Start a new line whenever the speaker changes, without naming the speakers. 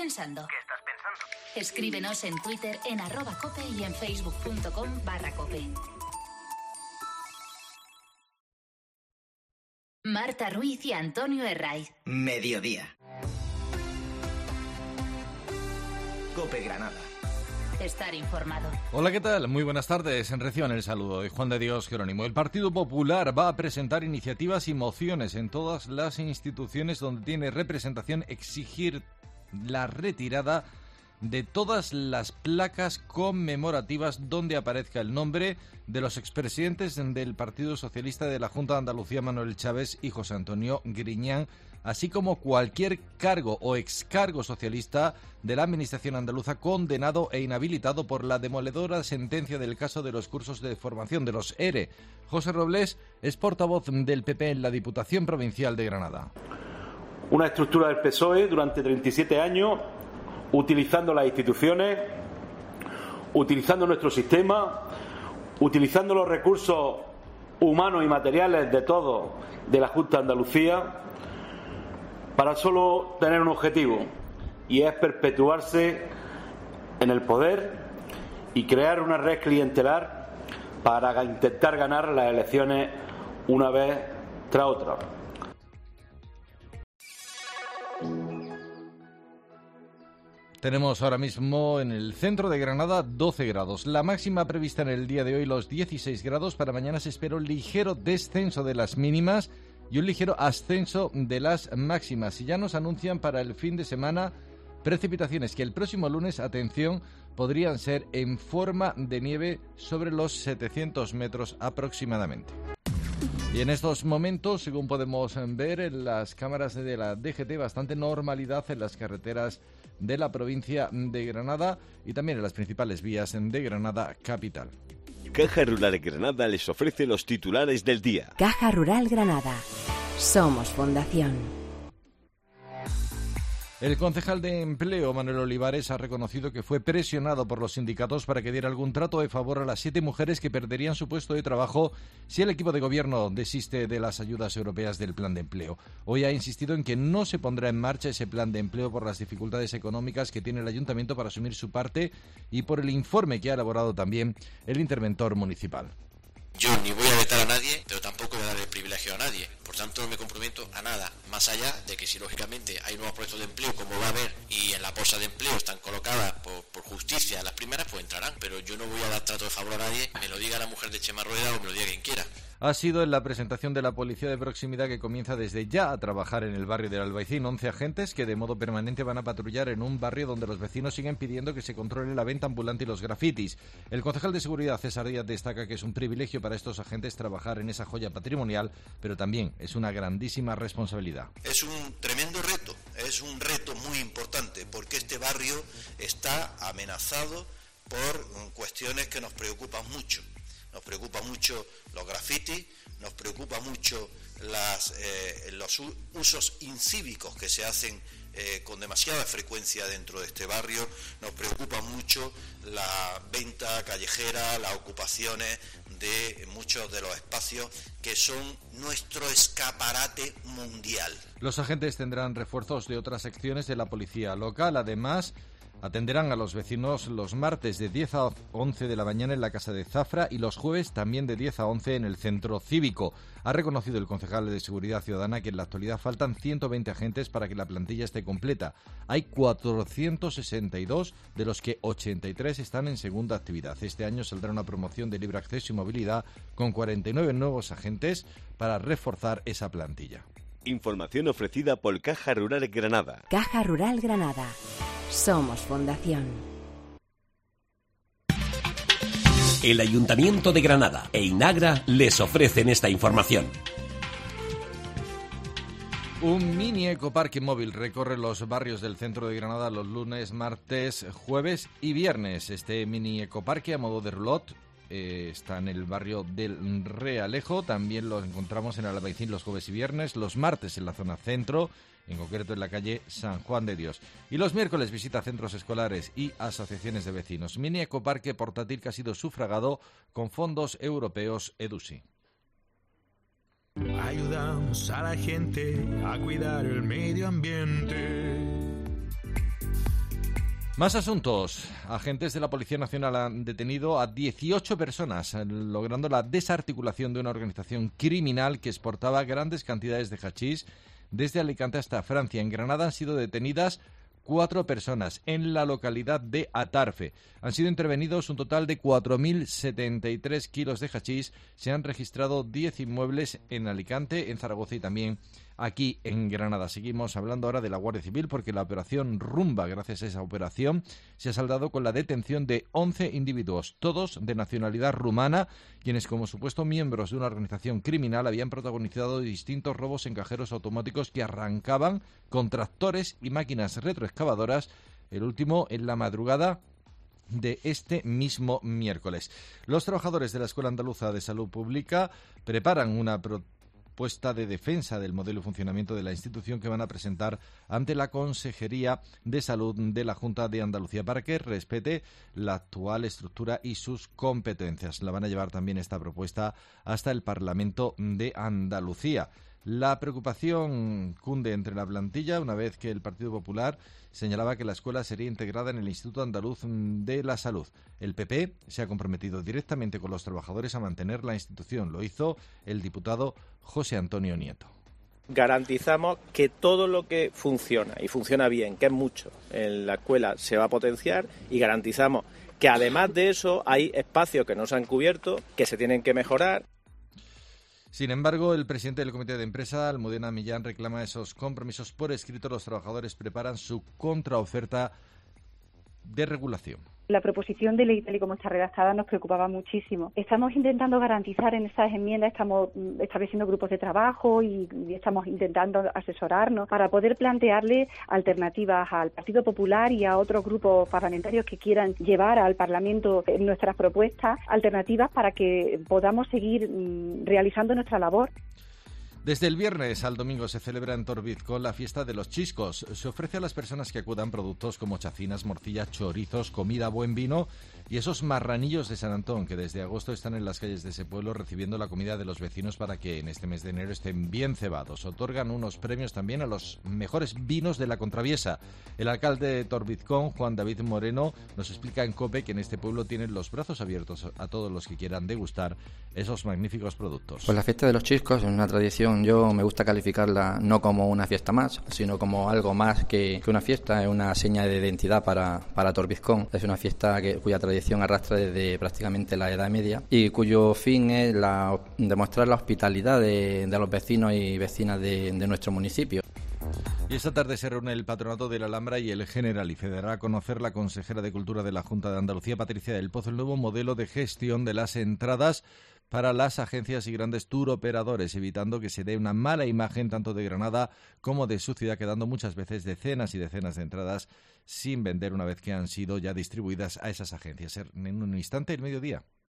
pensando?
¿Qué estás pensando?
Escríbenos en Twitter en @cope y en facebook.com/cope. Marta Ruiz y Antonio Herraiz.
Mediodía. Cope Granada.
Estar informado.
Hola, ¿qué tal? Muy buenas tardes. Reciban el saludo de Juan de Dios Jerónimo. El Partido Popular va a presentar iniciativas y mociones en todas las instituciones donde tiene representación, exigir la retirada de todas las placas conmemorativas donde aparezca el nombre de los expresidentes del Partido Socialista de la Junta de Andalucía, Manuel Chávez y José Antonio Griñán, así como cualquier cargo o excargo socialista de la Administración andaluza condenado e inhabilitado por la demoledora sentencia del caso de los cursos de formación de los ERE. José Robles es portavoz del PP en la Diputación Provincial de Granada.
Una estructura del PSOE durante 37 años, utilizando las instituciones, utilizando nuestro sistema, utilizando los recursos humanos y materiales de todos de la Junta de Andalucía, para solo tener un objetivo, y es perpetuarse en el poder y crear una red clientelar para intentar ganar las elecciones una vez tras otra.
Tenemos ahora mismo en el centro de Granada 12 grados. La máxima prevista en el día de hoy, los 16 grados. Para mañana se espera un ligero descenso de las mínimas y un ligero ascenso de las máximas. Y ya nos anuncian para el fin de semana precipitaciones que el próximo lunes, atención, podrían ser en forma de nieve sobre los 700 metros aproximadamente. Y en estos momentos, según podemos ver en las cámaras de la DGT, bastante normalidad en las carreteras de la provincia de Granada y también en las principales vías de Granada capital.
Caja Rural Granada les ofrece los titulares del día.
Caja Rural Granada. Somos Fundación.
El concejal de Empleo, Manuel Olivares, ha reconocido que fue presionado por los sindicatos para que diera algún trato de favor a las 7 mujeres que perderían su puesto de trabajo si el equipo de gobierno desiste de las ayudas europeas del plan de empleo. Hoy ha insistido en que no se pondrá en marcha ese plan de empleo por las dificultades económicas que tiene el ayuntamiento para asumir su parte y por el informe que ha elaborado también el interventor municipal.
Yo ni voy a vetar a nadie, pero tampoco voy a dar el privilegio a nadie. Por tanto, no me comprometo a nada, más allá de que si lógicamente hay nuevos puestos de empleo, como va a haber, y en la bolsa de empleo están colocadas por justicia las primeras, pues entrarán. Pero yo no voy a dar trato de favor a nadie, me lo diga la mujer de Chema Rueda o me lo diga quien quiera.
Ha sido en la presentación de la Policía de Proximidad que comienza desde ya a trabajar en el barrio del Albaicín. 11 agentes que de modo permanente van a patrullar en un barrio donde los vecinos siguen pidiendo que se controle la venta ambulante y los grafitis. El concejal de Seguridad, César Díaz, destaca que es un privilegio para estos agentes trabajar en esa joya patrimonial, pero también es una grandísima responsabilidad.
Es un tremendo reto, es un reto muy importante, porque este barrio está amenazado por cuestiones que nos preocupan mucho. Nos preocupa mucho los grafitis, nos preocupa mucho los usos incívicos que se hacen con demasiada frecuencia dentro de este barrio, nos preocupa mucho la venta callejera, las ocupaciones de muchos de los espacios que son nuestro escaparate mundial.
Los agentes tendrán refuerzos de otras secciones de la policía local, además atenderán a los vecinos los martes de 10 a 11 de la mañana en la Casa de Zafra y los jueves también de 10 a 11 en el Centro Cívico. Ha reconocido el concejal de Seguridad Ciudadana que en la actualidad faltan 120 agentes para que la plantilla esté completa. Hay 462, de los que 83 están en segunda actividad. Este año saldrá una promoción de libre acceso y movilidad con 49 nuevos agentes para reforzar esa plantilla.
Información ofrecida por Caja Rural Granada.
Caja Rural Granada. Somos Fundación.
El Ayuntamiento de Granada e Inagra les ofrecen esta información.
Un mini ecoparque móvil recorre los barrios del centro de Granada los lunes, martes, jueves y viernes. Este mini ecoparque a modo de roulotte está en el barrio del Realejo. También lo encontramos en el Albaicín los jueves y viernes, los martes en la zona centro, en concreto en la calle San Juan de Dios. Y los miércoles visita centros escolares y asociaciones de vecinos. Mini ecoparque portátil que ha sido sufragado con fondos europeos EDUSI.
Ayudamos a la gente a cuidar el medio ambiente.
Más asuntos. Agentes de la Policía Nacional han detenido a 18 personas, logrando la desarticulación de una organización criminal que exportaba grandes cantidades de hachís desde Alicante hasta Francia. En Granada han sido detenidas 4 personas en la localidad de Atarfe. Han sido intervenidos un total de 4.073 kilos de hachís. Se han registrado 10 inmuebles en Alicante, en Zaragoza y también aquí en Granada. Seguimos hablando ahora de la Guardia Civil porque la operación Rumba, gracias a esa operación, se ha saldado con la detención de 11 individuos, todos de nacionalidad rumana, quienes como supuestos miembros de una organización criminal habían protagonizado distintos robos en cajeros automáticos que arrancaban con tractores y máquinas retroexcavadoras, el último en la madrugada de este mismo miércoles. Los trabajadores de la Escuela Andaluza de Salud Pública preparan una propuesta de defensa del modelo y funcionamiento de la institución que van a presentar ante la Consejería de Salud de la Junta de Andalucía para que respete la actual estructura y sus competencias. La van a llevar también esta propuesta hasta el Parlamento de Andalucía. La preocupación cunde entre la plantilla una vez que el Partido Popular señalaba que la escuela sería integrada en el Instituto Andaluz de la Salud. El PP se ha comprometido directamente con los trabajadores a mantener la institución. Lo hizo el diputado José Antonio Nieto.
Garantizamos que todo lo que funciona, y funciona bien, que es mucho, en la escuela se va a potenciar, y garantizamos que además de eso hay espacios que no se han cubierto, que se tienen que mejorar.
Sin embargo, el presidente del Comité de Empresa, Almudena Millán, reclama esos compromisos por escrito. Los trabajadores preparan su contraoferta de regulación.
La proposición de ley, tal y como está redactada, nos preocupaba muchísimo. Estamos intentando garantizar en esas enmiendas, estamos estableciendo grupos de trabajo y estamos intentando asesorarnos para poder plantearle alternativas al Partido Popular y a otros grupos parlamentarios que quieran llevar al Parlamento nuestras propuestas, alternativas para que podamos seguir realizando nuestra labor.
Desde el viernes al domingo se celebra en Torbizcón la fiesta de los chiscos. Se ofrece a las personas que acudan productos como chacinas, morcillas, chorizos, comida, buen vino y esos marranillos de San Antón que desde agosto están en las calles de ese pueblo recibiendo la comida de los vecinos para que en este mes de enero estén bien cebados. Otorgan unos premios también a los mejores vinos de la Contraviesa. El alcalde de Torbizcón, Juan David Moreno, nos explica en COPE que en este pueblo tienen los brazos abiertos a todos los que quieran degustar esos magníficos productos.
Pues la fiesta de los chiscos es una tradición. Yo me gusta calificarla no como una fiesta más, sino como algo más que una fiesta. Es una seña de identidad para Torbizcón. Es una fiesta cuya tradición arrastra desde prácticamente la Edad Media y cuyo fin es demostrar la hospitalidad de los vecinos y vecinas de nuestro municipio.
Y esta tarde se reúne el Patronato de la Alhambra y el Generalife. Dará a conocer la consejera de Cultura de la Junta de Andalucía, Patricia del Pozo, el nuevo modelo de gestión de las entradas para las agencias y grandes tour operadores, evitando que se dé una mala imagen tanto de Granada como de su ciudad, quedando muchas veces decenas y decenas de entradas sin vender una vez que han sido ya distribuidas a esas agencias. En un instante, el mediodía.